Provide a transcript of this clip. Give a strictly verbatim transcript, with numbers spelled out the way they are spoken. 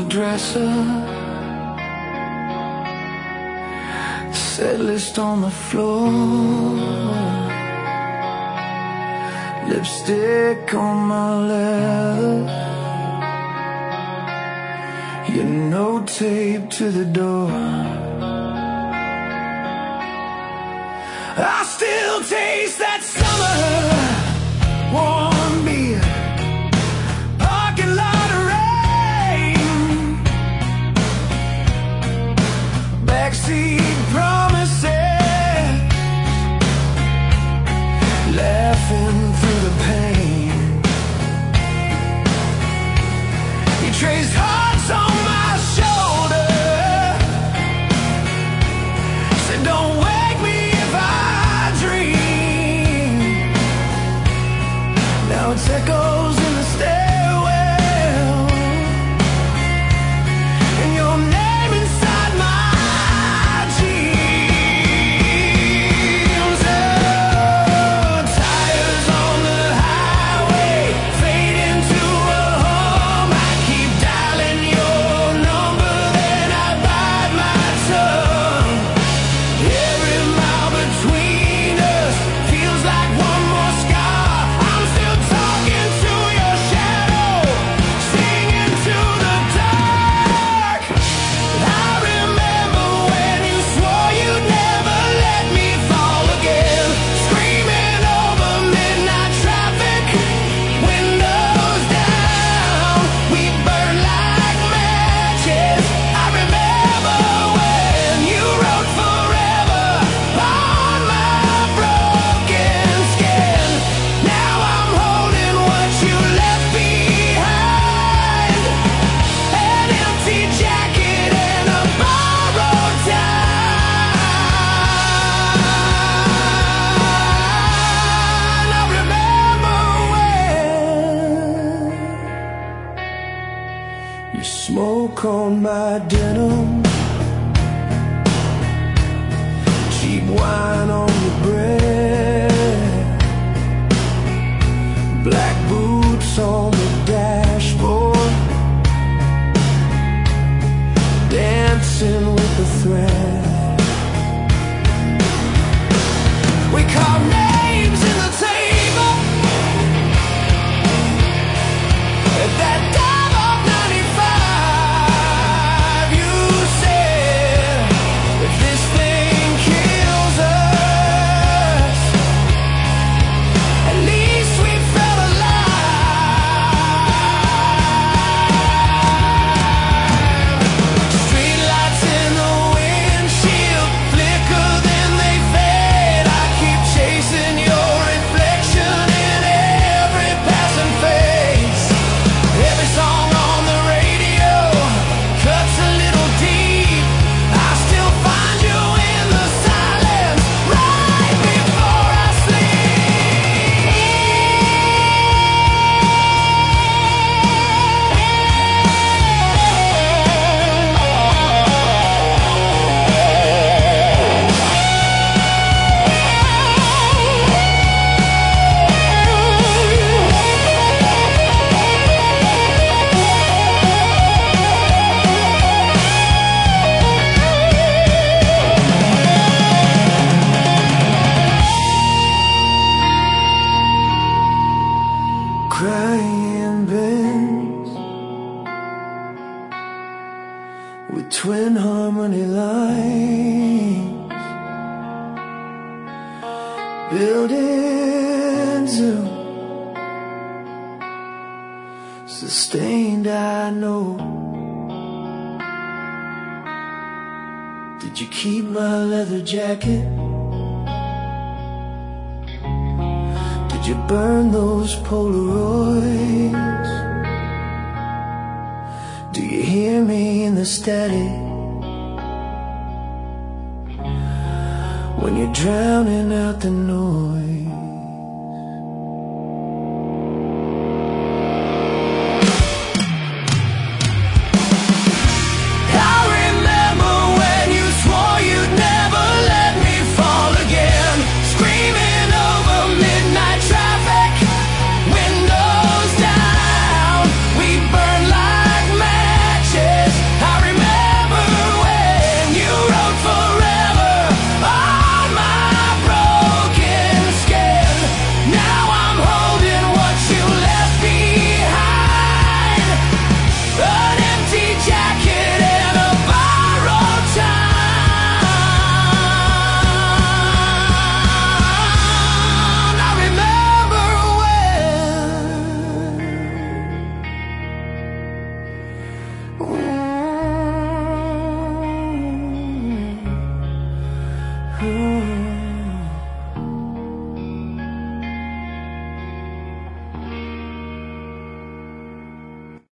dresser, set list on the floor, lipstick on my leather, your note taped to the door. I still taste that summer warm beer, parking lot of rain, backseat promises, laughing through the pain. He traced hearts on my shoulder, said don't wake me if I dream. Now it's echoes in the stairwell, and your name inside my dreams. Oh, tires on the highway fade into a home. I keep dialing your number, then I bite my tongue. Every mile between us feels like one more scar. I'm still talking to your shadow, singing to the dark. I remember when you swore you'd never let me fall again, screaming over midnight traffic, windows down. We burned like matches. I remember when you wrote forever on my broken skin. Now I'm holding what you left behind, an empty jacket and a borrowed time. I remember when you smoke on my denim, cheap wine on your breath, black boots on the dashboard, dancing with the thread. We carved names in the table at that dive of ninety-five. You said if this thing kills us, at least we felt alive. Streetlights in the windshield flicker, then they fade. I keep chasing your reflection in every passing face. Every song on the radio cuts a little deep. I still find you in the silence right before I crying bends with twin harmony lines, buildings zoo, sustained I know. Did you keep my leather jacket? Did you burn those Polaroids? Do you hear me in the static when you're drowning out the noise?